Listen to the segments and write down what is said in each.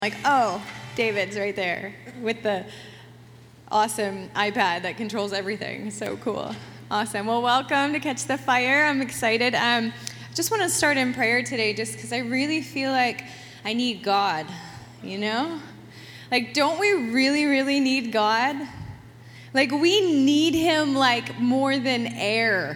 Like, oh, David's right there with the awesome iPad that controls everything. So cool. Awesome. Well, welcome to Catch the Fire. I'm excited. Just want to start in prayer today just because I really feel like I need God, you know? Like, don't we really, really need God? Like, we need him like more than air.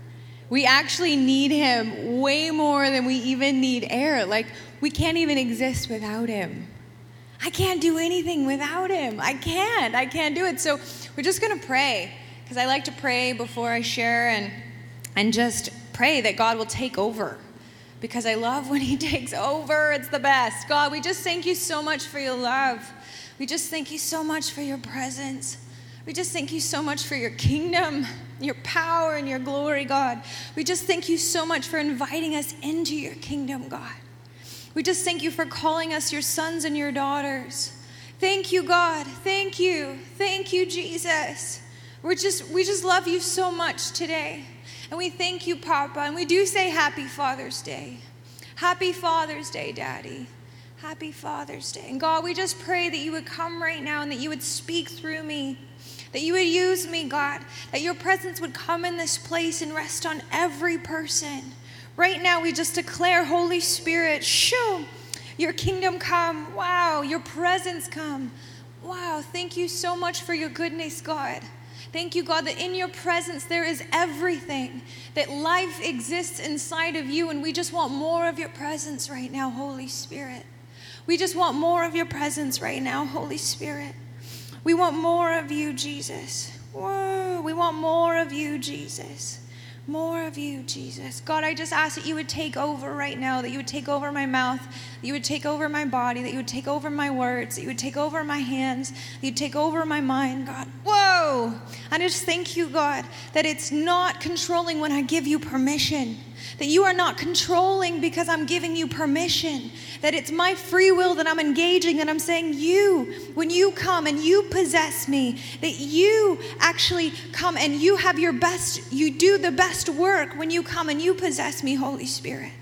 We actually need him way more than we even need air. Like, we can't even exist without him. I can't do anything without him. I can't do it. So we're just going to pray, because I like to pray before I share and just pray that God will take over, because I love when he takes over. It's the best. God, we just thank you so much for your love. We just thank you so much for your presence. We just thank you so much for your kingdom, your power, and your glory, God. We just thank you so much for inviting us into your kingdom, God. We just thank you for calling us your sons and your daughters. Thank you, God. Thank you. Thank you, Jesus. We just love you so much today. And we thank you, Papa. And we do say Happy Father's Day. Happy Father's Day, Daddy. Happy Father's Day. And God, we just pray that you would come right now and that you would speak through me, that you would use me, God, that your presence would come in this place and rest on every person. Right now, we just declare, Holy Spirit, shoo, your kingdom come. Wow, your presence come. Wow, thank you so much for your goodness, God. Thank you, God, that in your presence there is everything, that life exists inside of you, and we just want more of your presence right now, Holy Spirit. We just want more of your presence right now, Holy Spirit. We want more of you, Jesus. Whoa, we want more of you, Jesus. More of you, Jesus. God, I just ask that you would take over right now, that you would take over my mouth, that you would take over my body, that you would take over my words, that you would take over my hands, that you'd take over my mind, God. Whoa! I just thank you, God, that it's not controlling when I give you permission, that you are not controlling because I'm giving you permission, that it's my free will that I'm engaging, and I'm saying when you come and you possess me, that you actually come and you have your best, you do the best work when you come and you possess me, Holy Spirit.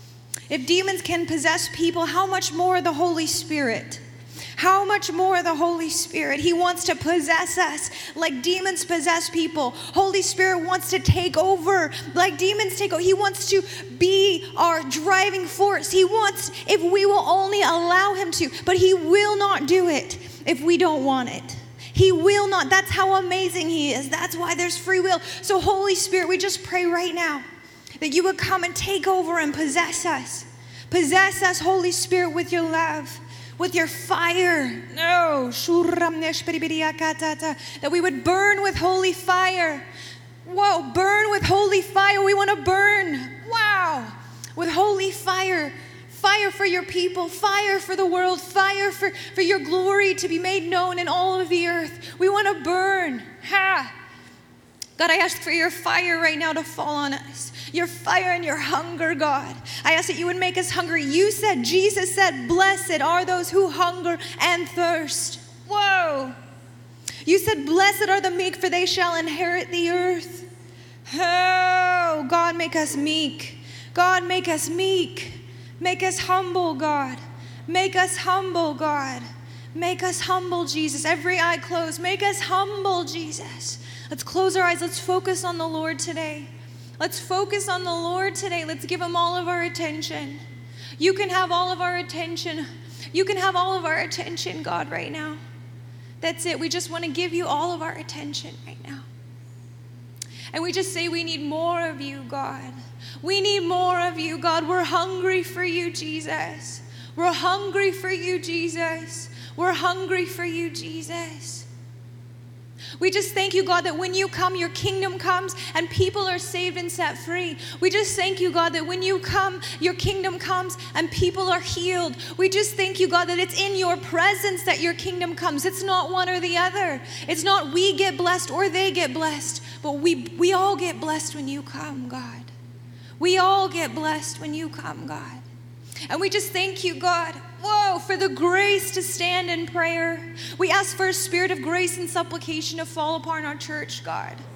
If demons can possess people, how much more the Holy Spirit? How much more the Holy Spirit? He wants to possess us like demons possess people. Holy Spirit wants to take over like demons take over. He wants to be our driving force. He wants, if we will only allow him to, but he will not do it if we don't want it. He will not. That's how amazing he is. That's why there's free will. So Holy Spirit, we just pray right now that you would come and take over and possess us. Possess us, Holy Spirit, with your love, with your fire. No. That we would burn with holy fire. Whoa, burn with holy fire. We want to burn. Wow. With holy fire. Fire for your people. Fire for the world. Fire for your glory to be made known in all of the earth. We want to burn. Ha. God, I ask for your fire right now to fall on us. Your fire and your hunger, God. I ask that you would make us hungry. Jesus said, blessed are those who hunger and thirst. Whoa. You said, blessed are the meek, for they shall inherit the earth. Oh, God, make us meek. God, make us meek. Make us humble, God. Make us humble, God. Make us humble, Jesus. Every eye closed. Make us humble, Jesus. Let's close our eyes. Let's focus on the Lord today. Let's focus on the Lord today. Let's give him all of our attention. You can have all of our attention. You can have all of our attention, God, right now. That's it. We just want to give you all of our attention right now. And we just say we need more of you, God. We need more of you, God. We're hungry for you, Jesus. We're hungry for you, Jesus. We're hungry for you, Jesus. We just thank you, God, that when you come, your kingdom comes and people are saved and set free. We just thank you, God, that when you come, your kingdom comes and people are healed. We just thank you, God, that it's in your presence that your kingdom comes. It's not one or the other. It's not we get blessed or they get blessed, but we all get blessed when you come, God. We all get blessed when you come, God. And we just thank you, God, for the grace to stand in prayer. We ask for a spirit of grace and supplication to fall upon our church, God.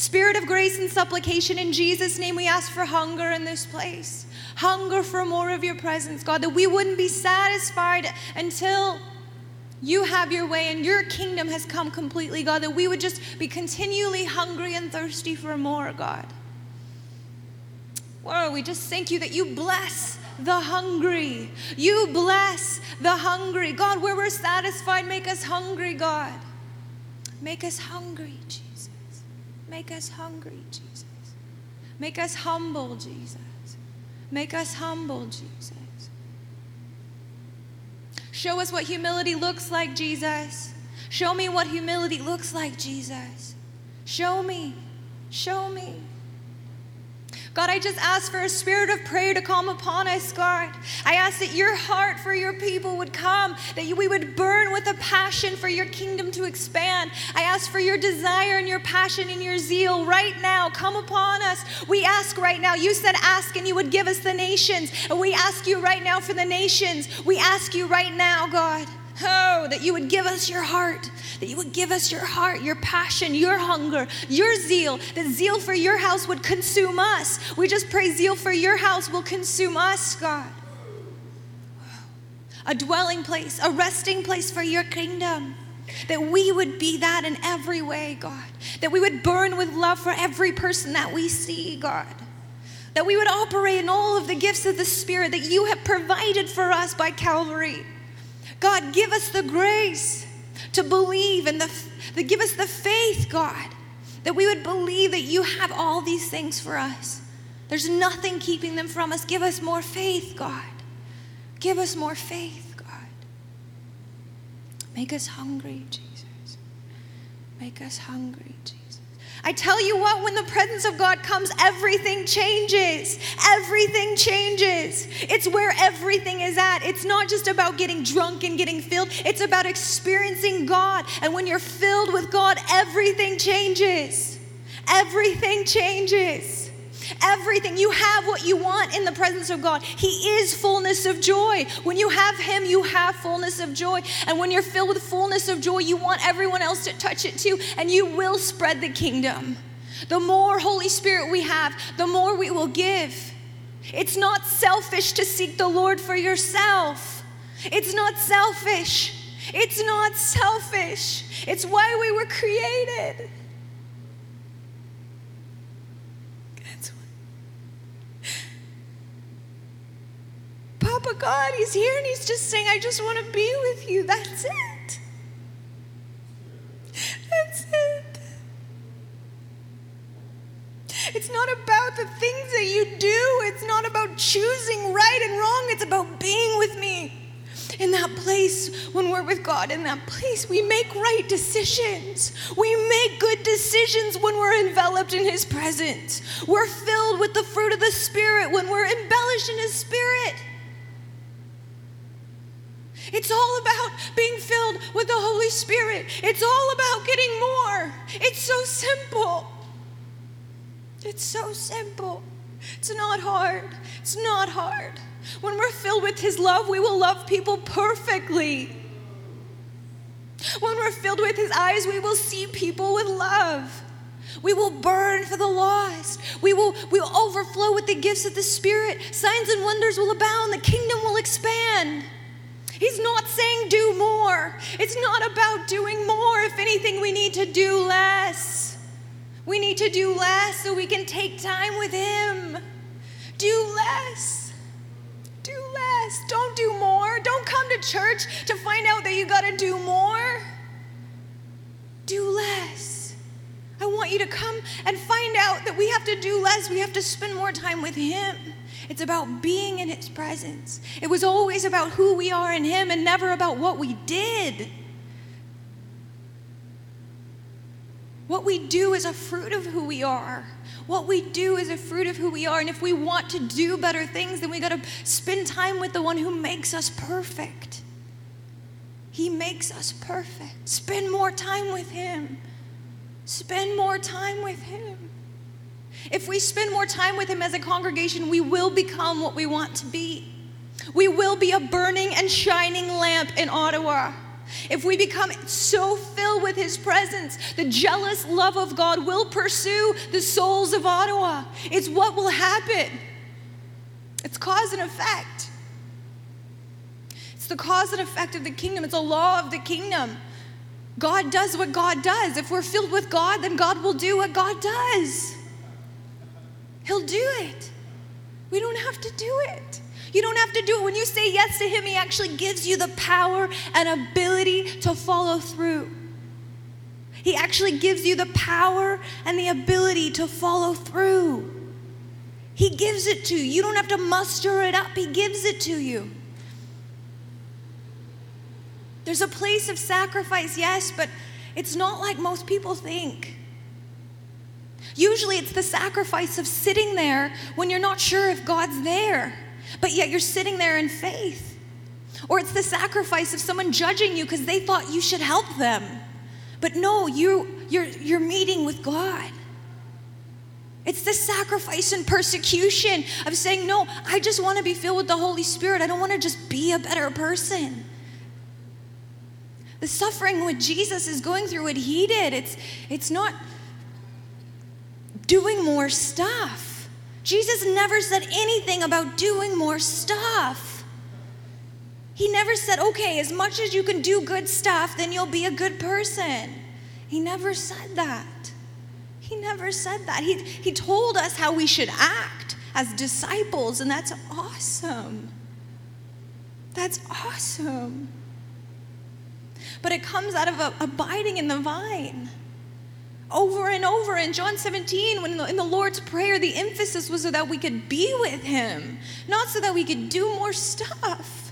Spirit of grace and supplication, in Jesus' name we ask for hunger in this place. Hunger for more of your presence, God, that we wouldn't be satisfied until you have your way and your kingdom has come completely, God, that we would just be continually hungry and thirsty for more, God. Whoa, we just thank you that you bless the hungry. You bless the hungry. God, where we're satisfied, make us hungry, God. Make us hungry, Jesus. Make us hungry, Jesus. Make us humble, Jesus. Make us humble, Jesus. Show us what humility looks like, Jesus. Show me what humility looks like, Jesus. Show me. Show me. God, I just ask for a spirit of prayer to come upon us, God. I ask that your heart for your people would come, that we would burn with a passion for your kingdom to expand. I ask for your desire and your passion and your zeal right now. Come upon us. We ask right now. You said ask and you would give us the nations. And we ask you right now for the nations. We ask you right now, God. Oh, that you would give us your heart, that you would give us your heart, your passion, your hunger, your zeal, that zeal for your house would consume us. We just pray zeal for your house will consume us, God. A dwelling place, a resting place for your kingdom, that we would be that in every way, God, that we would burn with love for every person that we see, God, that we would operate in all of the gifts of the Spirit that you have provided for us by Calvary. God, give us the grace to believe and give us the faith, God, that we would believe that you have all these things for us. There's nothing keeping them from us. Give us more faith, God. Give us more faith, God. Make us hungry, Jesus. Make us hungry, Jesus. I tell you what, when the presence of God comes, everything changes. Everything changes. It's where everything is at. It's not just about getting drunk and getting filled. It's about experiencing God. And when you're filled with God, everything changes. Everything changes. Everything. You have what you want in the presence of God. He is fullness of joy. When you have him, you have fullness of joy. And when you're filled with fullness of joy, you want everyone else to touch it too, and you will spread the kingdom. The more Holy Spirit we have, the more we will give. It's not selfish to seek the Lord for yourself. It's not selfish. It's not selfish. It's why we were created. Papa God, he's here and he's just saying, I just want to be with you. That's it. That's it. It's not about the things that you do. It's not about choosing right and wrong. It's about being with me. In that place, when we're with God, in that place, we make right decisions. We make good decisions when we're enveloped in his presence. We're filled with the fruit of the Spirit when we're embellished in his Spirit. It's all about being filled with the Holy Spirit. It's all about getting more. It's so simple. It's so simple. It's not hard. It's not hard. When we're filled with his love, we will love people perfectly. When we're filled with his eyes, we will see people with love. We will burn for the lost. We will overflow with the gifts of the Spirit. Signs and wonders will abound. The kingdom will expand. He's not saying do more. It's not about doing more. If anything, we need to do less. We need to do less so we can take time with him. Do less. Do less. Don't do more. Don't come to church to find out that you got to do more. Do less. I want you to come and find out that we have to do less. We have to spend more time with him. It's about being in his presence. It was always about who we are in him and never about what we did. What we do is a fruit of who we are. What we do is a fruit of who we are. And if we want to do better things, then we got to spend time with the one who makes us perfect. He makes us perfect. Spend more time with him. Spend more time with him. If we spend more time with him as a congregation, we will become what we want to be. We will be a burning and shining lamp in Ottawa. If we become so filled with his presence, the jealous love of God will pursue the souls of Ottawa. It's what will happen. It's cause and effect. It's the cause and effect of the kingdom. It's a law of the kingdom. God does what God does. If we're filled with God, then God will do what God does. He'll do it. We don't have to do it. You don't have to do it. When you say yes to him, he actually gives you the power and ability to follow through. He actually gives you the power and the ability to follow through. He gives it to you. You don't have to muster it up. He gives it to you. There's a place of sacrifice, yes, but it's not like most people think. Usually it's the sacrifice of sitting there when you're not sure if God's there, but yet you're sitting there in faith. Or it's the sacrifice of someone judging you because they thought you should help them. But no, you're meeting with God. It's the sacrifice and persecution of saying, no, I just want to be filled with the Holy Spirit. I don't want to just be a better person. The suffering what Jesus is going through, what he did, it's not doing more stuff. Jesus never said anything about doing more stuff. He never said, okay, as much as you can do good stuff, then you'll be a good person. He never said that. He never said that. He told us how we should act as disciples, and that's awesome. That's awesome. But it comes out of abiding in the vine. Over and over in John 17, when in the Lord's Prayer, the emphasis was so that we could be with him, not so that we could do more stuff.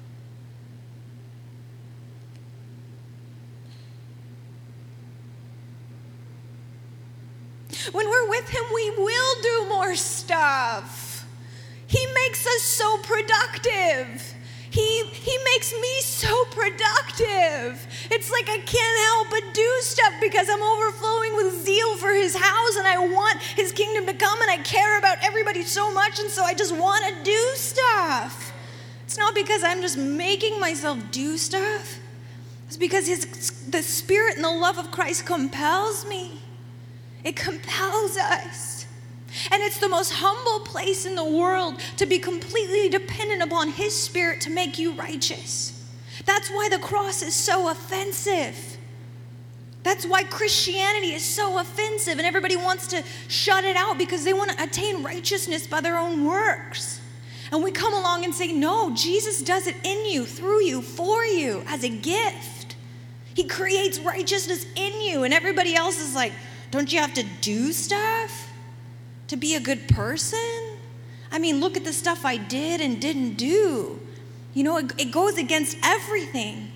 When we're with him, we will do more stuff. He makes us so productive. He makes me so productive. It's like I can't help but do stuff because I'm overflowing with zeal for his house and I want his kingdom to come and I care about everybody so much and so I just want to do stuff. It's not because I'm just making myself do stuff. It's because the Spirit and the love of Christ compels me. It compels us. And it's the most humble place in the world to be completely dependent upon his Spirit to make you righteous. That's why the cross is so offensive. That's why Christianity is so offensive and everybody wants to shut it out because they want to attain righteousness by their own works. And we come along and say, no, Jesus does it in you, through you, for you, as a gift. He creates righteousness in you and everybody else is like, don't you have to do stuff to be a good person? I mean, look at the stuff I did and didn't do. You know, it goes against everything.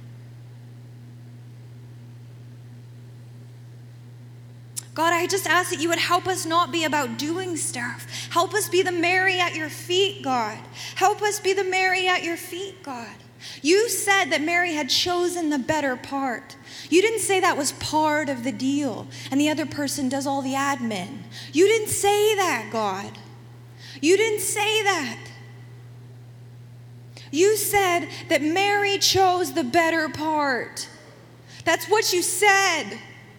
God, I just ask that you would help us not be about doing stuff. Help us be the Mary at your feet, God. Help us be the Mary at your feet, God. You said that Mary had chosen the better part. You didn't say that was part of the deal and the other person does all the admin. You didn't say that, God. You didn't say that. You said that Mary chose the better part. That's what you said.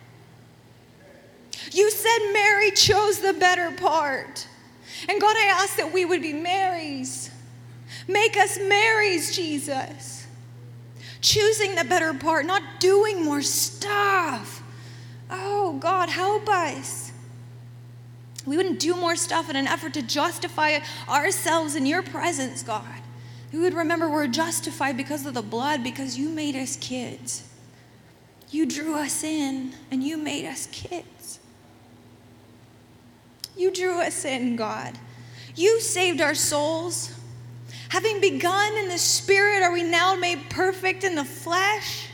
You said Mary chose the better part. And God, I ask that we would be Marys. Make us Marys, Jesus. Choosing the better part, not doing more stuff. Oh, God, help us. We wouldn't do more stuff in an effort to justify ourselves in your presence, God. We would remember we're justified because of the blood, because you made us kids. You drew us in, and you made us kids. You drew us in, God. You saved our souls. Having begun in the Spirit, are we now made perfect in the flesh?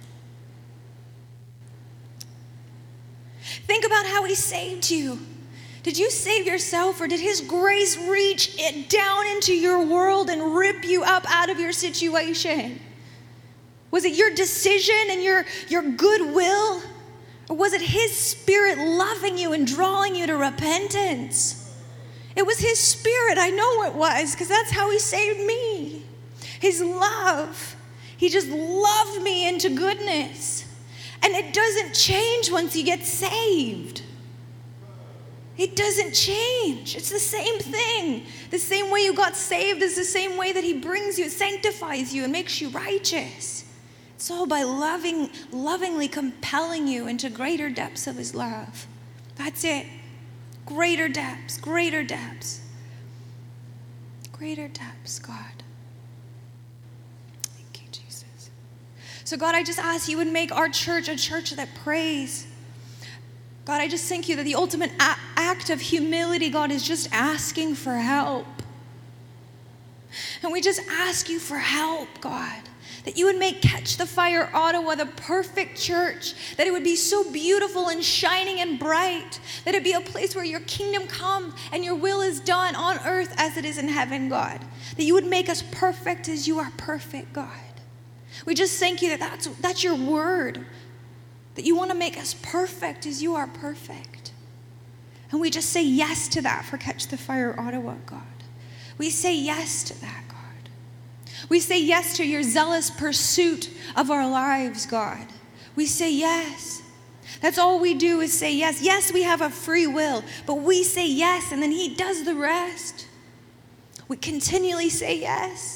Think about how he saved you. Did you save yourself, or did his grace reach it down into your world and rip you up out of your situation? Was it your decision and your goodwill? Or was it his Spirit loving you and drawing you to repentance? It was his Spirit, I know it was, because that's how he saved me. His love, He just loved me into goodness. And it doesn't change once you get saved. It doesn't change. It's the same thing. The same way you got saved is the same way that he brings you, sanctifies you, and makes you righteous. It's all by lovingly compelling you into greater depths of his love. That's it. Greater depths, greater depths. Greater depths, God. Thank you, Jesus. So God, I just ask you would make our church a church that prays. God, I just thank you that the ultimate act of humility, God, is just asking for help. And we just ask you for help, God, that you would make Catch the Fire Ottawa the perfect church, that it would be so beautiful and shining and bright, that it be a place where your kingdom come and your will is done on earth as it is in heaven, God, that you would make us perfect as you are perfect, God. We just thank you that that's your word, that you want to make us perfect as you are perfect. And we just say yes to that for Catch the Fire Ottawa, God. We say yes to that, God. We say yes to your zealous pursuit of our lives, God. We say yes. That's all we do is say yes. Yes, we have a free will, but we say yes, and then he does the rest. We continually say yes.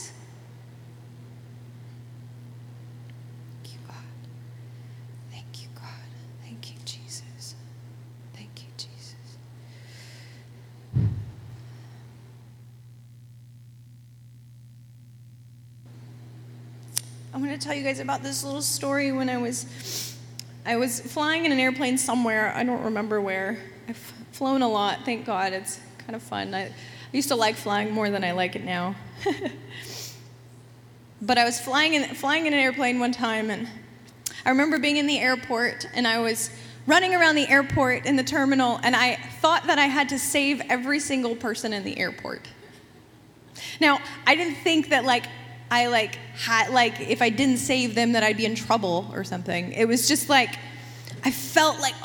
I'm going to tell you guys about this little story when I was flying in an airplane somewhere. I don't remember where. I've flown a lot, thank God. It's kind of fun. I used to like flying more than I like it now. But I was flying in an airplane one time, and I remember being in the airport, and I was running around the airport in the terminal, and I thought that I had to save every single person in the airport. Now, I didn't think that if I didn't save them that I'd be in trouble or something. It was just like, I felt like,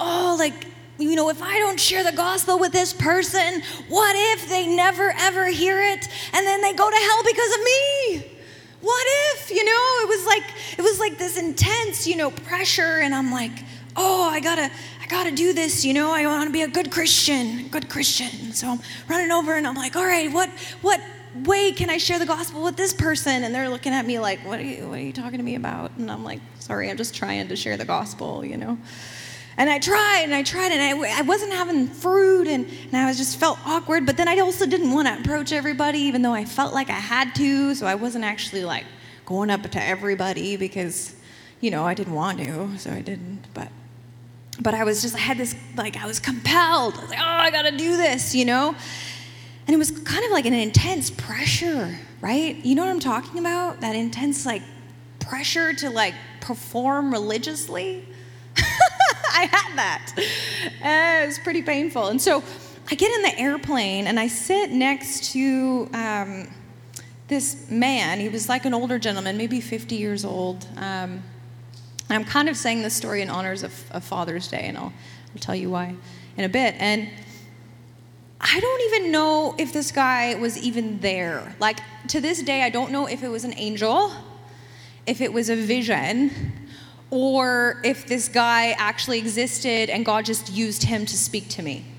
if I don't share the gospel with this person, what if they never ever hear it and then they go to hell because of me? What if, it was like this intense, pressure, and I'm like, I gotta do this, I want to be a good Christian. So I'm running over and I'm like, all right, what way can I share the gospel with this person? And they're looking at me like, what are you talking to me about? And I'm like, sorry, I'm just trying to share the gospel, And I tried, and I wasn't having fruit, and I just felt awkward, but then I also didn't want to approach everybody, even though I felt like I had to, so I wasn't actually like going up to everybody because, I didn't want to, so I didn't, but I was compelled. I was like, I gotta do this, And it was kind of like an intense pressure, right? You know what I'm talking about? That intense pressure to perform religiously. I had that. It was pretty painful. And so I get in the airplane and I sit next to this man. He was like an older gentleman, maybe 50 years old. I'm kind of saying this story in honors of Father's Day, and I'll tell you why in a bit. And I don't even know if this guy was even there. To this day, I don't know if it was an angel, if it was a vision, or if this guy actually existed and God just used him to speak to me.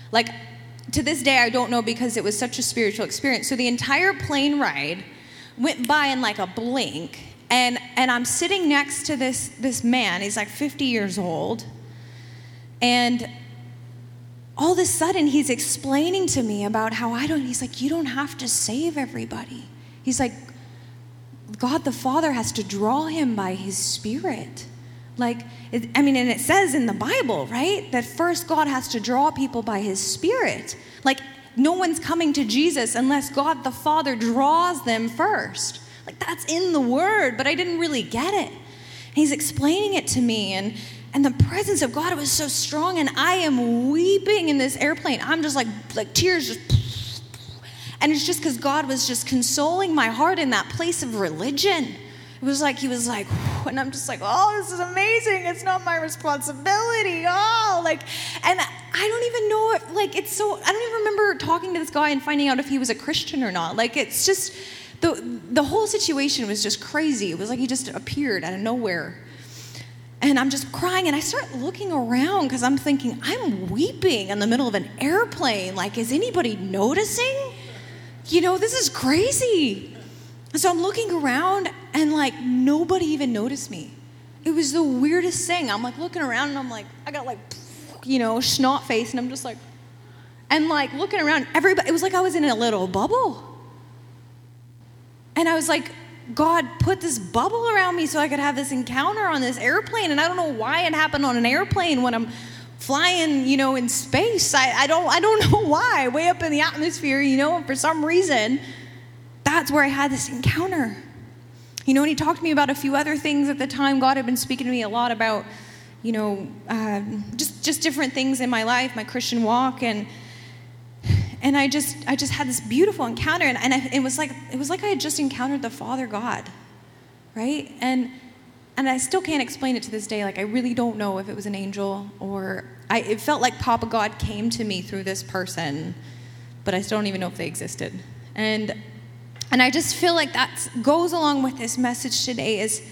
To this day, I don't know because it was such a spiritual experience. So the entire plane ride went by in a blink, and I'm sitting next to this man. He's 50 years old, and all of a sudden, he's explaining to me about how he's like, you don't have to save everybody. He's like, God the Father has to draw him by his Spirit. And it says in the Bible, right, that first God has to draw people by his Spirit. No one's coming to Jesus unless God the Father draws them first. That's in the Word, but I didn't really get it. And he's explaining it to me, and the presence of God was so strong, and I am weeping in this airplane. I'm just like tears just, and it's just because God was just consoling my heart in that place of religion. It was he was like, and I'm just like, this is amazing. It's not my responsibility. And I don't even know if, I don't even remember talking to this guy and finding out if he was a Christian or not. It's just, the whole situation was just crazy. It was like he just appeared out of nowhere. And I'm just crying, and I start looking around because I'm thinking, I'm weeping in the middle of an airplane. Like, is anybody noticing? This is crazy. So I'm looking around, and like nobody even noticed me. It was the weirdest thing. I'm like looking around, and I'm like, I got like, snot face, and I'm just like, and like looking around, everybody, it was like I was in a little bubble. And I was like, God put this bubble around me so I could have this encounter on this airplane. And I don't know why it happened on an airplane when I'm flying, in space. I don't know why. Way up in the atmosphere, for some reason, that's where I had this encounter. And he talked to me about a few other things at the time. God had been speaking to me a lot about, just different things in my life, my Christian walk, and I just had this beautiful encounter, and it was like I had just encountered the Father God, right? And I still can't explain it to this day. Like, I really don't know if it was an angel or it felt like Papa God came to me through this person, but I still don't even know if they existed. And I just feel like that goes along with this message today is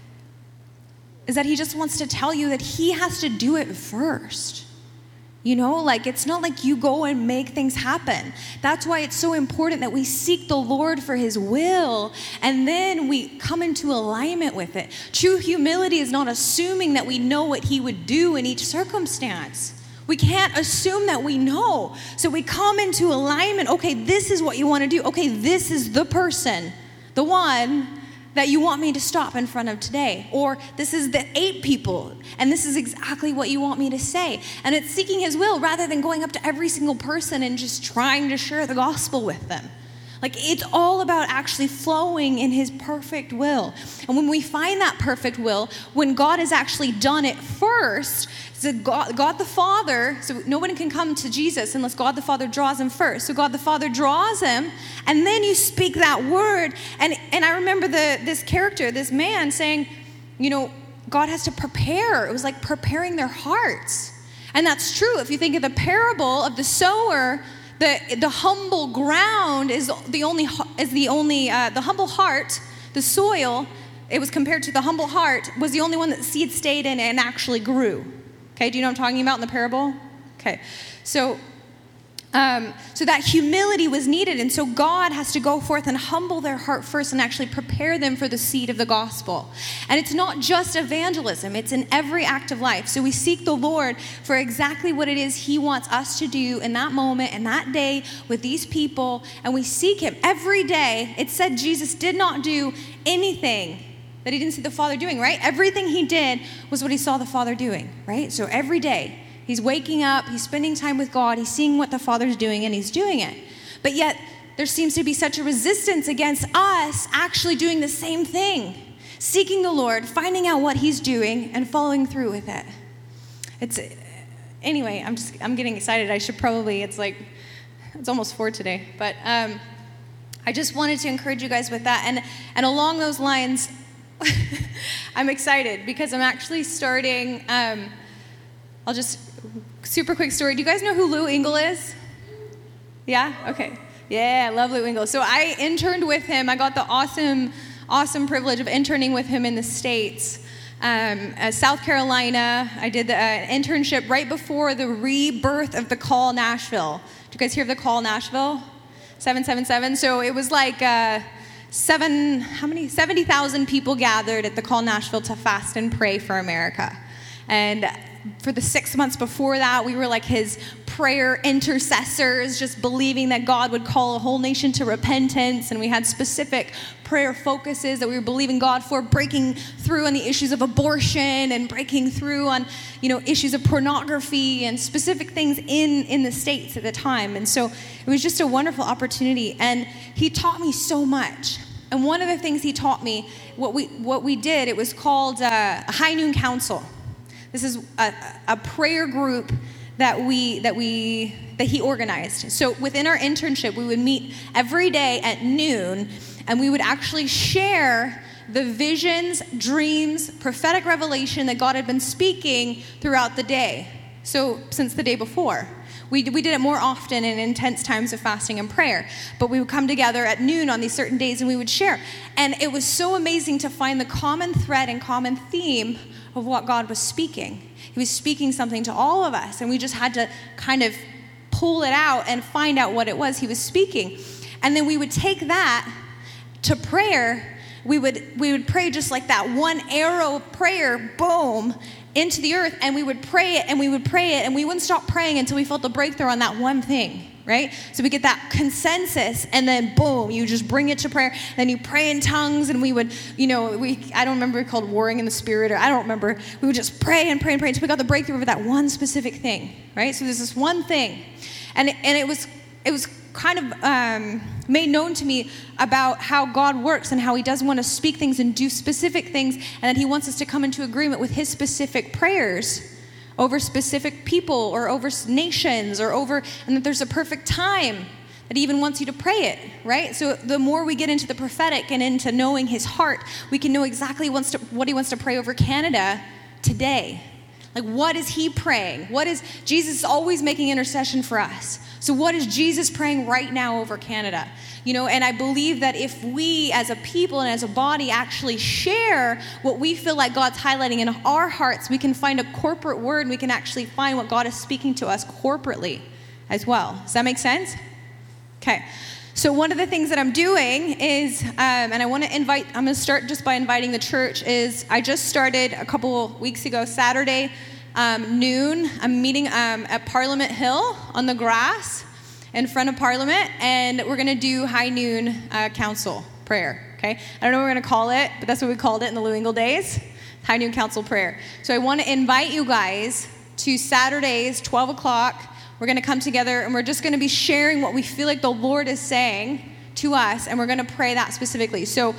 that he just wants to tell you that he has to do it first. It's not like you go and make things happen. That's why it's so important that we seek the Lord for his will, and then we come into alignment with it. True humility is not assuming that we know what he would do in each circumstance. We can't assume that we know. So we come into alignment. Okay, this is what you want to do. Okay, this is the person, the one that you want me to stop in front of today. Or this is the 8 people, and this is exactly what you want me to say. And it's seeking his will rather than going up to every single person and just trying to share the gospel with them. Like, it's all about actually flowing in his perfect will. And when we find that perfect will, when God has actually done it first, so God the Father, so nobody can come to Jesus unless God the Father draws him first. So God the Father draws him, and then you speak that word. And I remember this character, this man saying, God has to prepare. It was like preparing their hearts. And that's true. If you think of the parable of the sower, the humble ground is the humble heart, the soil, it was compared to the humble heart, was the only one that seed stayed in and actually grew. Okay, do you know what I'm talking about in the parable? Okay, so that humility was needed, and so God has to go forth and humble their heart first and actually prepare them for the seed of the gospel. And it's not just evangelism, it's in every act of life. So we seek the Lord for exactly what it is he wants us to do in that moment and that day with these people, and we seek him every day. It said Jesus did not do anything that he didn't see the Father doing, right? Everything he did was what he saw the Father doing, right? So every day, he's waking up, he's spending time with God, he's seeing what the Father's doing, and he's doing it. But yet, there seems to be such a resistance against us actually doing the same thing. Seeking the Lord, finding out what he's doing, and following through with it. Anyway, I'm getting excited. It's almost 4 today. But I just wanted to encourage you guys with that. And along those lines, I'm excited because I'm actually starting, I'll just, super quick story. Do you guys know who Lou Engle is? Yeah? Okay. Yeah, I love Lou Engle. So I interned with him. I got the awesome privilege of interning with him in the States. South Carolina, I did the internship right before the rebirth of the Call Nashville. Did you guys hear of the Call Nashville? 777. So it was like 70,000 people gathered at the Call Nashville to fast and pray for America. And for the 6 months before that, we were like his prayer intercessors, just believing that God would call a whole nation to repentance. And we had specific prayer focuses that we were believing God for, breaking through on the issues of abortion and breaking through on, issues of pornography and specific things in the States at the time. And so it was just a wonderful opportunity. And he taught me so much. And one of the things he taught me, what we did, it was called a High Noon Council. This is a prayer group that he organized. So within our internship, we would meet every day at noon, and we would actually share the visions, dreams, prophetic revelation that God had been speaking throughout the day. So since the day before, we did it more often in intense times of fasting and prayer. But we would come together at noon on these certain days and we would share. And it was so amazing to find the common thread and common theme of what God was speaking. He was speaking something to all of us, and we just had to kind of pull it out and find out what it was he was speaking. And then we would take that to prayer. We would pray just like that, one arrow of prayer, boom, into the earth, and we would pray it, and we would pray it, and we wouldn't stop praying until we felt the breakthrough on that one thing, right? So we get that consensus, and then boom, you just bring it to prayer. Then you pray in tongues, and we would, I don't remember, it called warring in the spirit, or I don't remember. We would just pray and pray and pray until we got the breakthrough over that one specific thing, right? So there's this one thing, and it was kind of made known to me about how God works and how he does want to speak things and do specific things, and that he wants us to come into agreement with his specific prayers over specific people or over nations and that there's a perfect time that he even wants you to pray it, right? So the more we get into the prophetic and into knowing his heart, we can know exactly what he wants to pray over Canada today. Like, what is he praying? Jesus is always making intercession for us. So what is Jesus praying right now over Canada? And I believe that if we as a people and as a body actually share what we feel like God's highlighting in our hearts, we can find a corporate word, and we can actually find what God is speaking to us corporately as well. Does that make sense? Okay. So one of the things that I'm doing is, and I'm going to start just by inviting the church, is I just started a couple weeks ago, Saturday, noon. I'm meeting at Parliament Hill on the grass in front of Parliament, and we're going to do high noon council prayer, okay? I don't know what we're going to call it, but that's what we called it in the Lou Engle days, high noon council prayer. So I want to invite you guys to Saturdays, 12 o'clock. We're going to come together, and we're just going to be sharing what we feel like the Lord is saying to us, and we're going to pray that specifically. So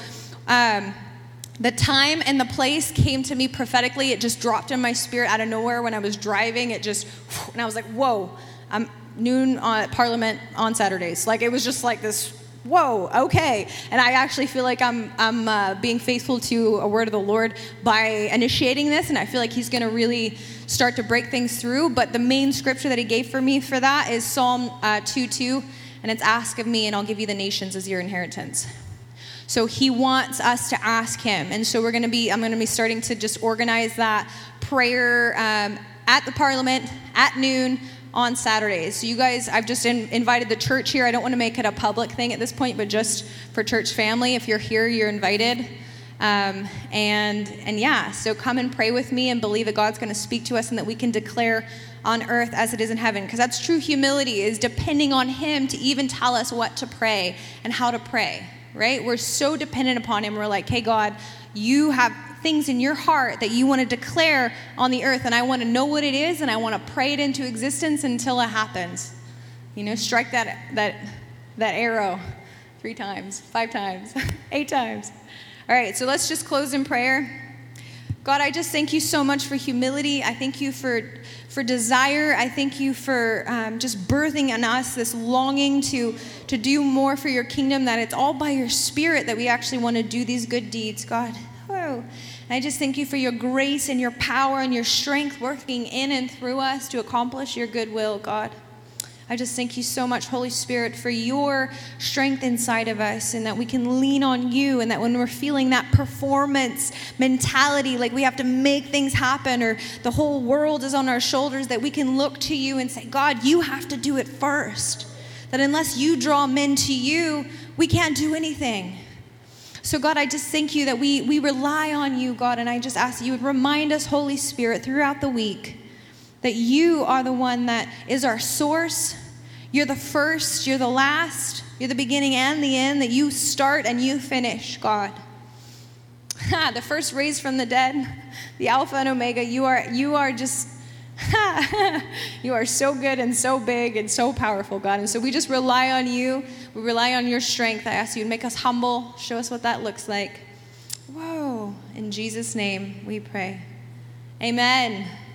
the time and the place came to me prophetically. It just dropped in my spirit out of nowhere when I was driving. And I was like, whoa, noon at Parliament on Saturdays. Like, it was just like this, whoa, okay. And I actually feel like I'm being faithful to a word of the Lord by initiating this, and I feel like he's going to really start to break things through. But the main scripture that he gave for me for that is Psalm 2:2, and it's ask of me, and I'll give you the nations as your inheritance. So he wants us to ask him, and so I'm going to be starting to just organize that prayer at the Parliament at noon on Saturdays. So you guys, I've just invited the church here. I don't want to make it a public thing at this point, but just for church family, if you're here, you're invited. And yeah, so come and pray with me and believe that God's going to speak to us and that we can declare on earth as it is in heaven. Because that's true humility, is depending on him to even tell us what to pray and how to pray, right? We're so dependent upon him. We're like, hey, God, you have things in your heart that you want to declare on the earth, and I want to know what it is, and I want to pray it into existence until it happens. Strike that arrow 3 times, 5 times, 8 times. All right, so let's just close in prayer. God, I just thank you so much for humility. I thank you for desire. I thank you for just birthing in us this longing to do more for your kingdom, that it's all by your spirit that we actually want to do these good deeds, God. Whoa. And I just thank you for your grace and your power and your strength working in and through us to accomplish your good will, God. I just thank you so much, Holy Spirit, for your strength inside of us, and that we can lean on you, and that when we're feeling that performance mentality, like we have to make things happen or the whole world is on our shoulders, that we can look to you and say, God, you have to do it first. That unless you draw men to you, we can't do anything. So God, I just thank you that we rely on you, God, and I just ask that you would remind us, Holy Spirit, throughout the week, that you are the one that is our source. You're the first, you're the last, you're the beginning and the end, that you start and you finish, God. The first raised from the dead, the Alpha and Omega, you are just, you are so good and so big and so powerful, God. And so we just rely on you. We rely on your strength. I ask you to make us humble, show us what that looks like. Whoa. In Jesus' name we pray. Amen.